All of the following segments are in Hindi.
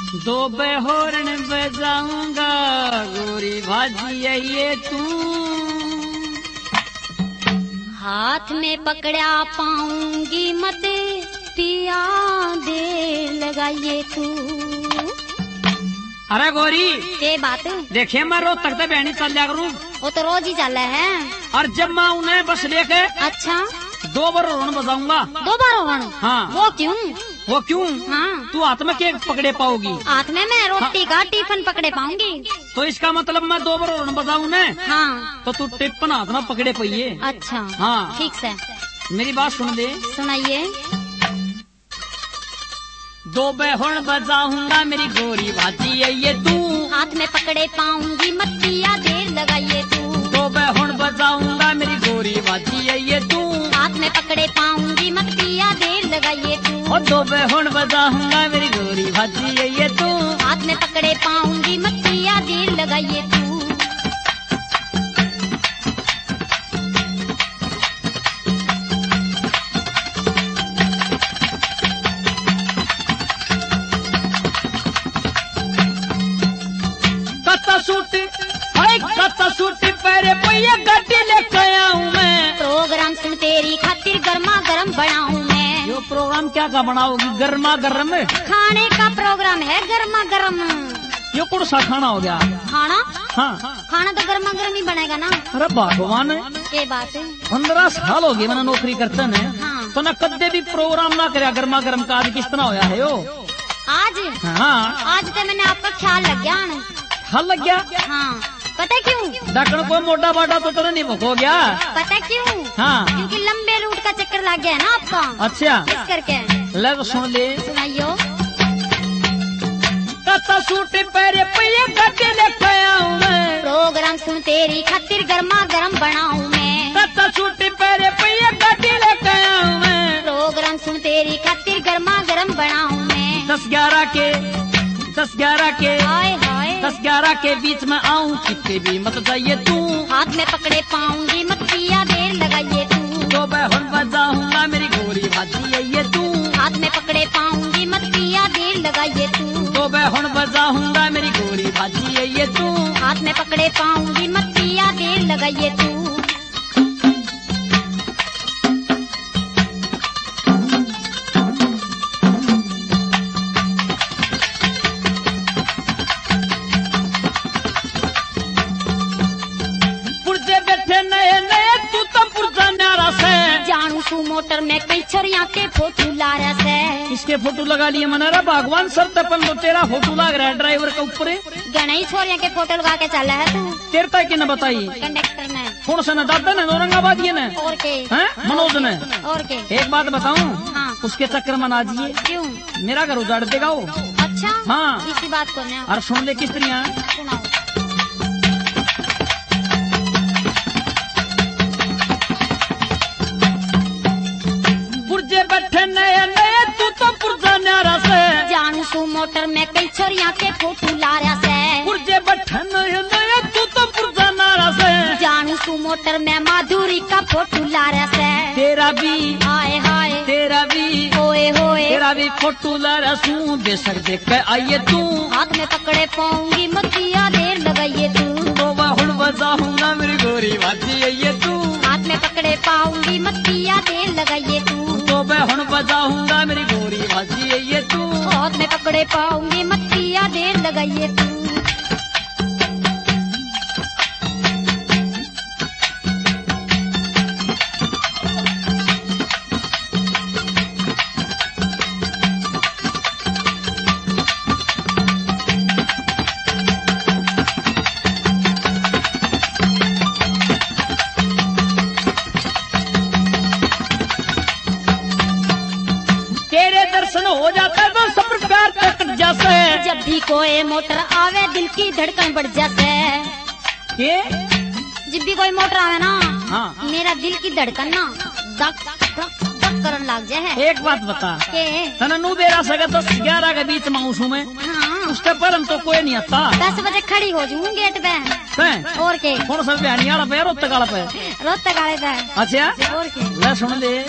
दो बेहोरन बजाऊंगा गोरी भाजी है ये तू, हाथ में पकड़ा पाऊंगी मत पिया दे लगाइए तू। अरे गोरी ये बात देखिए मैं रोज तक बहनी चल जा करूँ, वो तो रोज ही चल रहा है। और जब मैं उन्हें बस लेके अच्छा 2 बार रोहन बजाऊंगा। 2 बार रोहन? हाँ। वो क्यों? वो क्यों? हाँ। तू हाथ में केक पकड़े पाओगी? हाथ में मैं रोटी का टिफिन पकड़े पाऊंगी। तो इसका मतलब मैं 2 बार रोहन बजाऊं न? हाँ। तो तू टिफिन हाथ में पकड़े पाइये। अच्छा हाँ ठीक से। मेरी बात सुन दे। सुनाइए। 2 बेहोरन बजाऊंगा मेरी गोरी भाजी है ये तू, हाथ में पकड़े पाऊंगी मत पिया देर लगाइए तू। 2 बेहोरन बजाऊंगा मेरी गोरी भाजी है ये तू, हाथ में पकड़े पाऊंगी मत पिया देर लगाइए तू। और 2 बेहोरन बजाऊंगा मेरी गोरी भाजी है ये तू, हाथ में पकड़े पाऊंगी मत पिया देर लगाइए तू। कत्ता सूट पहरे पहिया गाड़ी लेके आया हूँ मैं, प्रोग्राम सुन तेरी खातिर गर्मा गर्म बनाऊं मैं। यो प्रोग्राम क्या का बनाओगी? गर्मा गर्म खाने का प्रोग्राम है गर्मा गर्म। यो कौन सा खाना हो गया? खाना? हाँ खाना तो गर्मा गर्म ही बनेगा ना। अरे भगवान ये बात है। 15 साल हो गए मैंने नौकरी करते ने। हाँ। तो न कदे भी प्रोग्राम ना करे गर्मा गर्म का। आज किस तरह होया है यो? आज? हाँ आज तो मैंने आपका ख्याल लग गया। हल लग गया? हाँ। पता क्यों? डॉक्टर कोई मोटा बाटा तो तेरा नहीं भूख हो गया? पता क्यों? हाँ क्योंकि लंबे रूट का चक्कर लग गया है ना आपका। अच्छा इस करके। ले तो सुन ले। सुनाइयो। कत्ता सूट पहरे पहिया गाड़ी लेके आया हूँ मैं, प्रोग्राम सुन तेरी खातिर गर्मा गर्म बनाऊं मैं। कत्ता सूट पहरे पहिया गाड़ी लेके आया हूँ मैं, प्रोग्राम सुन तेरी खातिर गर्मा गर्म बनाऊं मैं। 10-11 के 10-11 के हाय हाय 10-11 के बीच में आऊं कितने भी मत जाइए तू, हाथ में पकड़े पाऊंगी मत पिया देर लगाइए तू। 2 बेहोरन बजाऊंगा मेरी गोरी भाजी है ये तू, हाथ में पकड़े पाऊंगी मत पिया देर लगाइए तू। 2 बेहोरन बजाऊंगा मेरी गोरी भाजी है ये तू, हाथ में पकड़े पाऊंगी मत पिया देर लगाइए तू। मोटर में कई छोरिया के फोटो ला रहा है। इसके फोटो लगा लिए मनारा भगवान सर तपन तो तेरा फोटो लग रहा है ड्राइवर के ऊपर। गणई छोरिया के फोटो लगा के चला है तू। तेरे तक की न बताई कंडक्टर ने। कौन सा न दादा ने औरंगाबाद ने और के मनोज ने। और के एक बात बताऊं? हाँ। उसके चक्कर में ना जिए। क्यों? मेरा घर उजाड़ देगा वो। अच्छा हाँ इसी बात को ना। और सुन ले किस तरह सुनाओ। जानू सू मोटर में कई छोरिया के फोटो ला रहा है। पुरजे बैठे तू तो पुरजा नारा से, जानू सू मोटर में माधुरी का फोटो ला रहा है। तेरा भी हाय हाय तेरा भी होए होए तेरा भी फोटो ला रहा हूँ बेशक देख के आइए तू, हाथ में पकड़े पाऊंगी मत पिया देर लगाइए तू। 2 बेहोरन बजाऊंगा मेरी गोरी भाजी है ये तू, हाथ में पकड़े पाऊंगी मत पिया देर लगाइए तू। 2 बेहोरन बजाऊंगा मेरी गोरी भाजी है ये तू, हाथ में पकड़े पाऊंगी मत पिया देर लगाइए तू। हो जाता है तो सब प्यार कट जाता है। जब भी कोई मोटर आवे दिल की धड़कन बढ़ जाता है। के? जब भी कोई मोटर आवे ना हाँ। मेरा दिल की धड़कन ना धक धक धक करन लग जाए। एक बात बता तना नू बेरा सगा 10-11 के बीच में उसू में हाँ। उसके पर हम तो कोई नहीं आता। 10 बजे खड़ी हो जाऊँ गेट पे। और के? कौन सा बिहानी वाला पे रोहतक वाला पे? रोहतक वाले पे। अच्छा और के? ले सुन ले।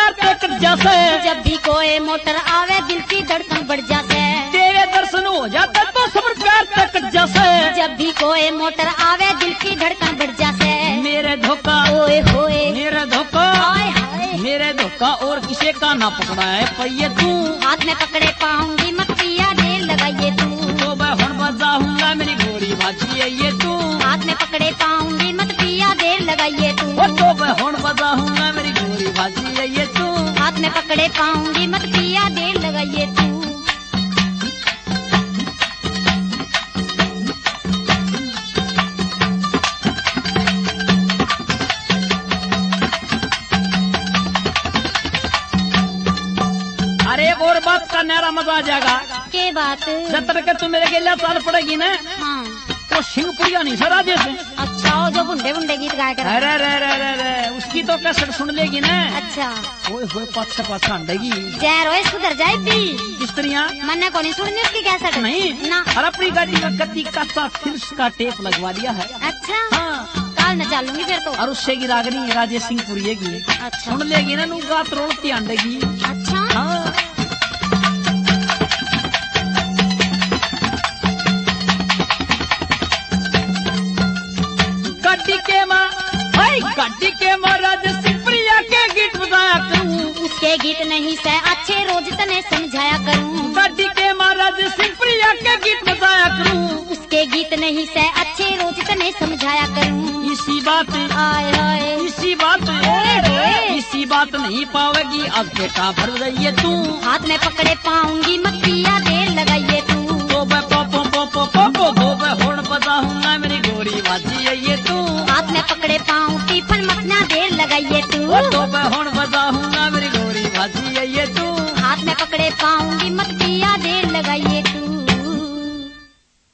प्यार ते कट जासे। जब भी कोई मोटर आवे दिल की धड़कन बढ़ जासे। तेरे दर्शन हो जाते तो सबर प्यार ते कट जासे। जब भी कोई मोटर आवे दिल की धड़कन बढ़ जासे। मेरे धोखा ओए होए मेरे धोखा हाय हाय। मेरे धोखा और किसे का ना पकड़ा है पहिए तू। हाथ में पकड़े पाऊंगी मत पिया देर लगाइए तू। तो मैं हुण बजाऊंगा मेरी गोरी भाजी है ये तू। हाथ में पकड़े पाऊंगी मत पिया देर लगाइए तू। वो तो मैं हुण बजाऊंगा मेरी गोरी भाजी है ये तू। हाथ में पकड़े पाऊंगी मत पिया देर लगाइए तू। अरे एक और बात का नारा मजा आ जाएगा। के बात? जब तक तू मेरे के लिए चाल पड़ेगी ना हाँ। तो सिंहपुरिया नहीं सर राजेश। अच्छा वो जो बुंडे बुंडे गीत गाया कर। अरे रे रे रे रे उसकी तो कैसेट सुन लेगी ना। अच्छा ओए होए पाछा पाछा अंडेगी। जय रोए सुधर जाए भी। स्त्रियाँ मैंने को नहीं सुननी उसकी कैसेट। नहीं ना। और अपनी गाड़ी में गति का फिल्स का टेप लगवा दिया है। अच्छा हाँ काल न चलूंगी फिर तो। और उससे की रागनी राजेश सिंहपुरिया की अच्छा सुन लेगी ना नू गात रोलती अंडेगी। अच्छा हाँ गड्डी के महाराज सिंहपुरिया के गीत बजाया करूं। उसके गीत नहीं से अच्छे रोज तने समझाया करूं। गड्डी के महाराज सिंहपुरिया के गीत बजाया करूं। उसके गीत नहीं से अच्छे रोज तने समझाया करूं। इसी बात हाय हाय इसी बात इसी बात नहीं पावेगी अब बेटा भर जाइए तू। हाथ में पकड़े पाऊंगी मत पिया देर लगाइए तू। तो मैं पोपो पोपो पोपो तो मैं होड़ बजाऊंगा मेरी गोरी बाजी है ये तू। हाथ में पकड़े पाऊं टिफन मत ना देर लगाइए तू। तो मैं होड़ बजाऊंगा मेरी गोरी बाजी है ये तू। हाथ में पकड़े पाऊंगी मत